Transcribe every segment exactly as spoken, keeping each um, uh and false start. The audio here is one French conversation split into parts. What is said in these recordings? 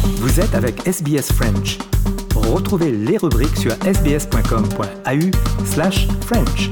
Vous êtes avec S B S French. Retrouvez les rubriques sur sbs.com.au slash French.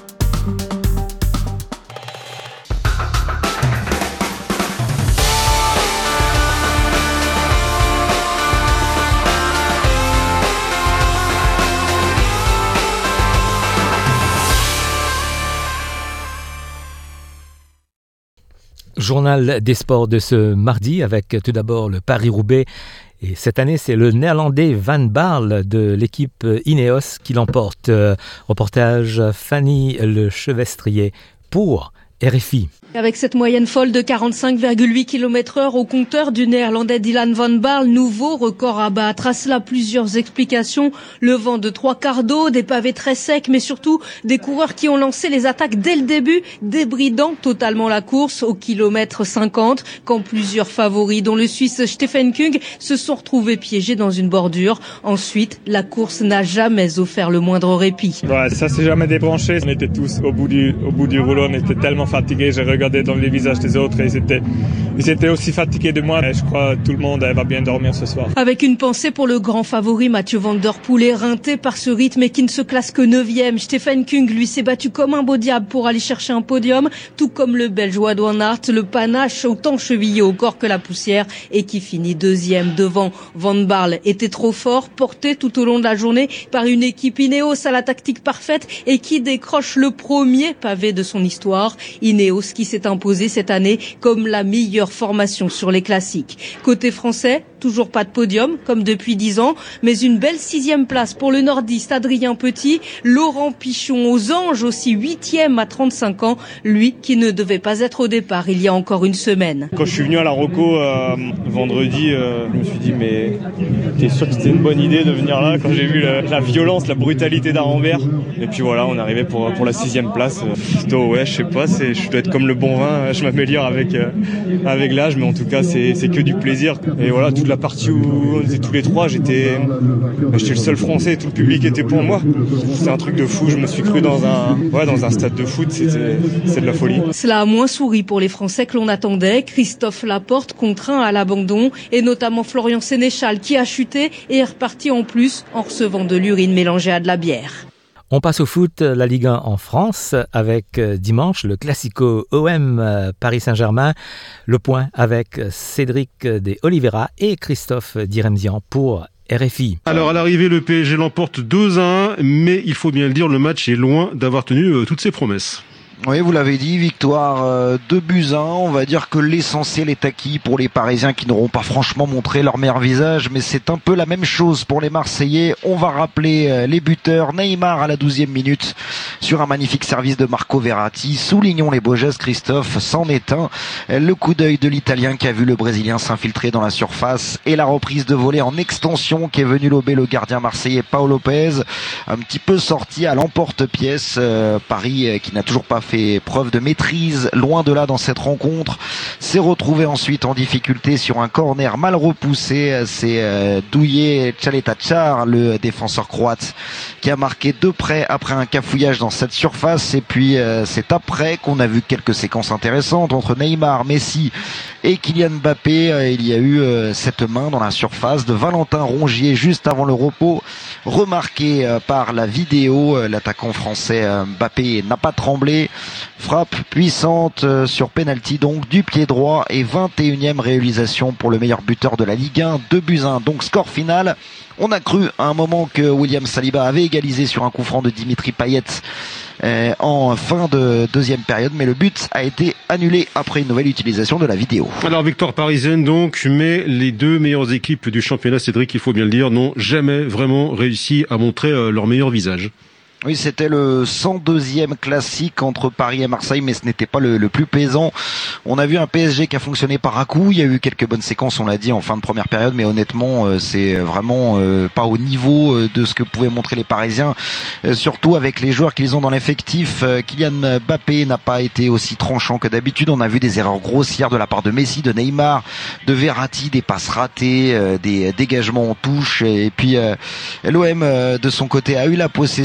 Journal des sports de ce mardi avec tout d'abord le Paris-Roubaix. Et cette année, c'est le Néerlandais Van Baarle de l'équipe Ineos qui l'emporte. Reportage Fanny Le Chevestrier pour R F I. Avec cette moyenne folle de quarante-cinq virgule huit kilomètres heure au compteur du Néerlandais Dylan Van Baarle, nouveau record à battre. À cela, plusieurs explications. Le vent de trois quarts d'eau, des pavés très secs, mais surtout des coureurs qui ont lancé les attaques dès le début, débridant totalement la course au kilomètre cinquante, quand plusieurs favoris, dont le Suisse Stephen Kung, se sont retrouvés piégés dans une bordure. Ensuite, la course n'a jamais offert le moindre répit. Ouais, ça s'est jamais débranché. On était tous au bout du, au bout du rouleau, on était tellement fatigués. J'ai regardé dans les visages des autres et ils étaient, ils étaient aussi fatigués de moi. Et je crois que tout le monde va bien dormir ce soir. Avec une pensée pour le grand favori Mathieu Van Der Poel, éreinté par ce rythme et qui ne se classe que neuvième. Stephen Kung, lui, s'est battu comme un beau diable pour aller chercher un podium, tout comme le Belge Wout van Aert, le panache autant chevillé au corps que la poussière et qui finit deuxième devant. Van Baarle était trop fort, porté tout au long de la journée par une équipe Ineos à la tactique parfaite et qui décroche le premier pavé de son histoire. Ineos qui s'est imposé cette année comme la meilleure formation sur les classiques. Côté français, toujours pas de podium, comme depuis dix ans, mais une belle sixième place pour le nordiste Adrien Petit, Laurent Pichon aux anges aussi huitième à trente-cinq ans, lui qui ne devait pas être au départ il y a encore une semaine. Quand je suis venu à la Roco euh, vendredi, euh, je me suis dit mais t'es sûr que c'était une bonne idée de venir là quand j'ai vu la, la violence, la brutalité d'Arenberg. Et puis voilà, on est arrivé pour, pour la sixième place. Plutôt ouais, je sais pas, c'est, je dois être comme le bon vin, je m'améliore avec, euh, avec l'âge, mais en tout cas c'est, c'est que du plaisir. Et voilà, toute la partie où on était tous les trois, j'étais, j'étais le seul français et tout le public était pour moi. C'est un truc de fou, je me suis cru dans un, ouais, dans un stade de foot, c'était, c'est de la folie. Cela a moins souri pour les Français que l'on attendait. Christophe Laporte contraint à l'abandon et notamment Florian Sénéchal qui a chuté et est reparti en plus en recevant de l'urine mélangée à de la bière. On passe au foot, la Ligue un en France, avec dimanche le Classico O M Paris Saint-Germain. Le point avec Cédric de Oliveira et Christophe Diremzian pour R F I. Alors à l'arrivée, le P S G l'emporte deux à un, mais il faut bien le dire, le match est loin d'avoir tenu euh, toutes ses promesses. Oui, vous l'avez dit, victoire euh, deux buts à un. On va dire que l'essentiel est acquis pour les Parisiens qui n'auront pas franchement montré leur meilleur visage, mais c'est un peu la même chose pour les Marseillais. On va rappeler euh, les buteurs. Neymar à la douzième minute sur un magnifique service de Marco Verratti. Soulignons les beaux gestes, Christophe, c'en est un. Le coup d'œil de l'Italien qui a vu le Brésilien s'infiltrer dans la surface et la reprise de volée en extension qui est venue lober le gardien marseillais Paul Lopez. Un petit peu sorti à l'emporte-pièce. Euh, Paris euh, qui n'a toujours pas fait fait preuve de maîtrise, loin de là dans cette rencontre, s'est retrouvé ensuite en difficulté sur un corner mal repoussé. C'est euh, Douillet Tchaletacar, le défenseur croate, qui a marqué de près après un cafouillage dans cette surface. Et puis euh, c'est après qu'on a vu quelques séquences intéressantes entre Neymar, Messi et Kylian Mbappé. Euh, il y a eu euh, cette main dans la surface de Valentin Rongier juste avant le repos, remarqué euh, par la vidéo. Euh, l'attaquant français euh, Mbappé n'a pas tremblé. Frappe puissante euh, sur penalty donc du pied droit et vingt et unième réalisation pour le meilleur buteur de la Ligue un, deux buts à un. Donc score final. On a cru à un moment que William Saliba avait égalisé sur un coup franc de Dimitri Payet euh, en fin de deuxième période, mais le but a été annulé après une nouvelle utilisation de la vidéo. Alors victoire parisienne donc, mais les deux meilleures équipes du championnat, Cédric, il faut bien le dire, n'ont jamais vraiment réussi à montrer euh, leur meilleur visage. Oui, c'était le cent deuxième classique entre Paris et Marseille, mais ce n'était pas le, le plus plaisant. On a vu un P S G qui a fonctionné par à coup. Il y a eu quelques bonnes séquences, on l'a dit, en fin de première période, mais honnêtement, euh, c'est vraiment euh, pas au niveau euh, de ce que pouvaient montrer les Parisiens, euh, surtout avec les joueurs qu'ils ont dans l'effectif. Euh, Kylian Mbappé n'a pas été aussi tranchant que d'habitude. On a vu des erreurs grossières de la part de Messi, de Neymar, de Verratti, des passes ratées, euh, des dégagements en touche. Et puis euh, l'O M euh, de son côté a eu la possession,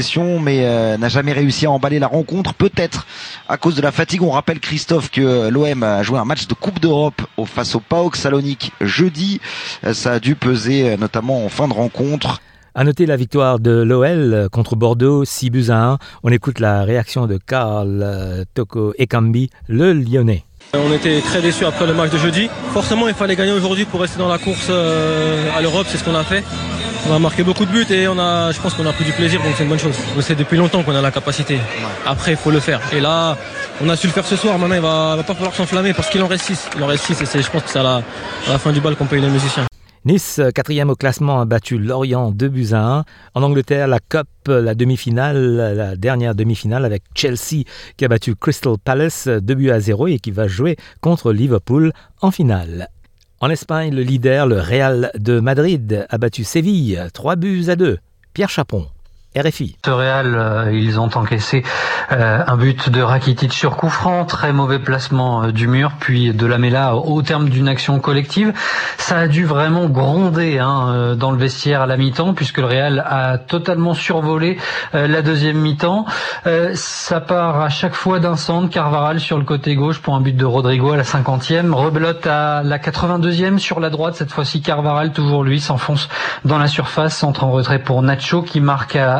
mais euh, n'a jamais réussi à emballer la rencontre, peut-être à cause de la fatigue. On rappelle, Christophe, que l'O M a joué un match de Coupe d'Europe face au PAOK Salonique jeudi. Ça a dû peser notamment en fin de rencontre. À noter la victoire de l'O L contre Bordeaux, six buts à un. On écoute la réaction de Karl Toko Ekambi, le Lyonnais. On était très déçus après le match de jeudi. Forcément, il fallait gagner aujourd'hui pour rester dans la course à l'Europe, c'est ce qu'on a fait. On a marqué beaucoup de buts et on a, je pense qu'on a pris du plaisir, donc c'est une bonne chose. C'est depuis longtemps qu'on a la capacité. Après, il faut le faire. Et là, on a su le faire ce soir. Maintenant, il va, va pas falloir s'enflammer parce qu'il en reste six. Il en reste six et c'est, je pense que c'est à la, à la fin du bal qu'on paye les musiciens. Nice, quatrième au classement, a battu Lorient deux buts à un. En Angleterre, la Cup, la demi-finale, la dernière demi-finale avec Chelsea qui a battu Crystal Palace deux buts à zéro et qui va jouer contre Liverpool en finale. En Espagne, le leader, le Real de Madrid, a battu Séville trois buts à deux. Pierre Chapon, R F I. Ce Real, euh, ils ont encaissé euh, un but de Rakitic sur coup franc, très mauvais placement euh, du mur, puis de Lamela au terme d'une action collective. Ça a dû vraiment gronder hein, euh, dans le vestiaire à la mi-temps, puisque le Real a totalement survolé euh, la deuxième mi-temps. Euh, ça part à chaque fois d'un centre, Carvajal sur le côté gauche pour un but de Rodrigo à la cinquantième, rebelote à la quatre-vingt-deuxième sur la droite, cette fois-ci Carvajal, toujours lui, s'enfonce dans la surface, centre en retrait pour Nacho qui marque à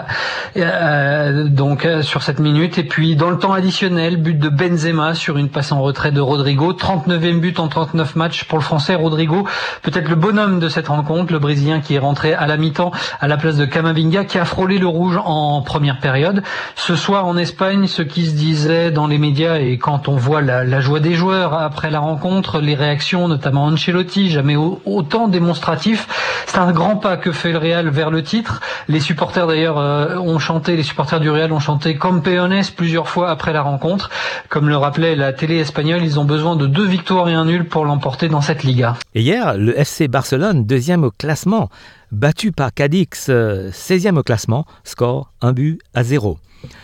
Euh, donc euh, sur cette minute. Et puis dans le temps additionnel, but de Benzema sur une passe en retrait de Rodrigo, trente-neuvième but en trente-neuf matchs pour le français. Rodrigo, peut-être le bonhomme de cette rencontre, le Brésilien qui est rentré à la mi-temps à la place de Camavinga qui a frôlé le rouge en première période. Ce soir en Espagne, ce qui se disait dans les médias et quand on voit la, la joie des joueurs après la rencontre, les réactions, notamment Ancelotti, jamais au, autant démonstratif, c'est un grand pas que fait le Real vers le titre. Les supporters d'ailleurs euh, ont chanté, les supporters du Real ont chanté Campeones plusieurs fois après la rencontre. Comme le rappelait la télé espagnole, ils ont besoin de deux victoires et un nul pour l'emporter dans cette Liga. Et hier, le F C Barcelone, deuxième au classement, battu par Cadix, seizième au classement, score un but à zéro.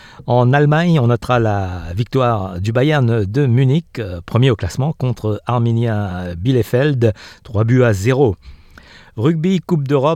En Allemagne, on notera la victoire du Bayern de Munich, premier au classement, contre Arminia Bielefeld, trois buts à zéro. Rugby, Coupe d'Europe,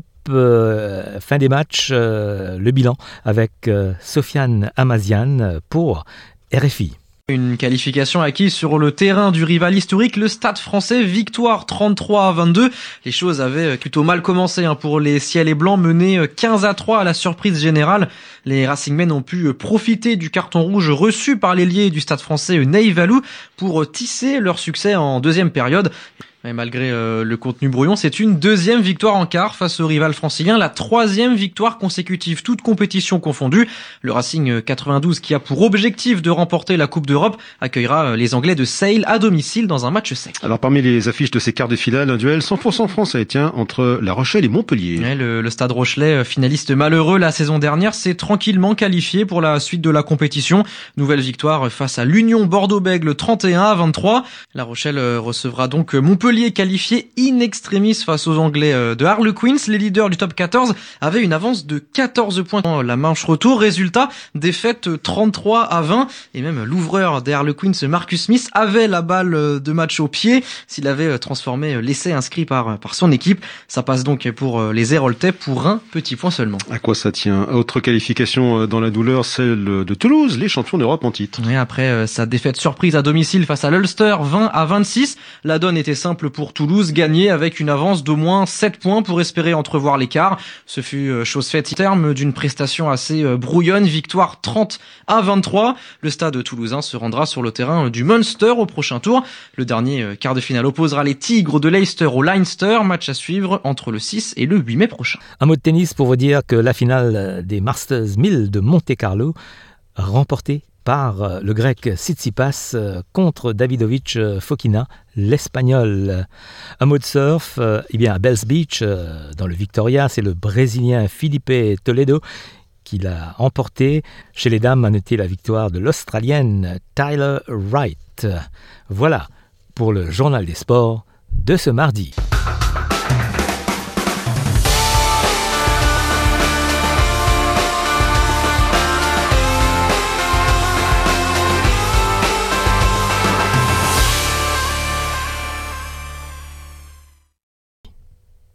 euh, fin des matchs, euh, le bilan avec euh, Sofiane Amazian pour R F I. Une qualification acquise sur le terrain du rival historique, le Stade français, victoire trente-trois à vingt-deux. Les choses avaient plutôt mal commencé hein, pour les Ciels et Blancs, menés quinze à trois à la surprise générale. Les Racingmen ont pu profiter du carton rouge reçu par l'ailier du Stade français Ney Valou pour tisser leur succès en deuxième période. Et malgré euh, le contenu brouillon, c'est une deuxième victoire en quart face au rival francilien, la troisième victoire consécutive, toute compétition confondue. Le Racing quatre-vingt-douze, qui a pour objectif de remporter la Coupe d'Europe, accueillera les Anglais de Sale à domicile dans un match sec. Alors parmi les affiches de ces quarts de finale, un duel cent pour cent français tient entre La Rochelle et Montpellier. Ouais, le, le Stade Rochelais, finaliste malheureux la saison dernière, s'est tranquillement qualifié pour la suite de la compétition. Nouvelle victoire face à l'Union Bordeaux-Bègles, trente et un à vingt-trois. La Rochelle recevra donc Montpellier, qualifié in extremis face aux Anglais de Harlequins. Les leaders du top quatorze avaient une avance de quatorze points dans la manche retour. Résultat, défaite trente-trois à vingt. Et même l'ouvreur des Harlequins, Marcus Smith, avait la balle de match au pied s'il avait transformé l'essai inscrit par, par son équipe. Ça passe donc pour les Héroltais pour un petit point seulement. À quoi ça tient? Autre qualification dans la douleur, celle de Toulouse, les champions d'Europe en titre. Et après sa défaite surprise à domicile face à l'Ulster, vingt à vingt-six, la donne était simple pour Toulouse, gagner avec une avance d'au moins sept points pour espérer entrevoir l'écart. Ce fut chose faite au terme d'une prestation assez brouillonne, victoire trente à vingt-trois. Le stade toulousain se rendra sur le terrain du Munster au prochain tour. Le dernier quart de finale opposera les Tigres de Leicester au Leinster, match à suivre entre le six et le huit mai prochain. Un mot de tennis pour vous dire que la finale des Masters mille de Monte-Carlo, remportée par le grec Tsitsipas contre Davidovich Fokina, l'espagnol. Un mot de surf, eh bien à Bells Beach, dans le Victoria, c'est le Brésilien Felipe Toledo qui l'a emporté. Chez les dames, a noté la victoire de l'Australienne Tyler Wright. Voilà pour le journal des sports de ce mardi.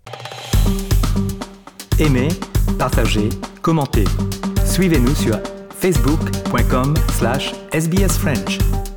Aimez, partagez, commentez. Suivez-nous sur facebook point com slash S B S French.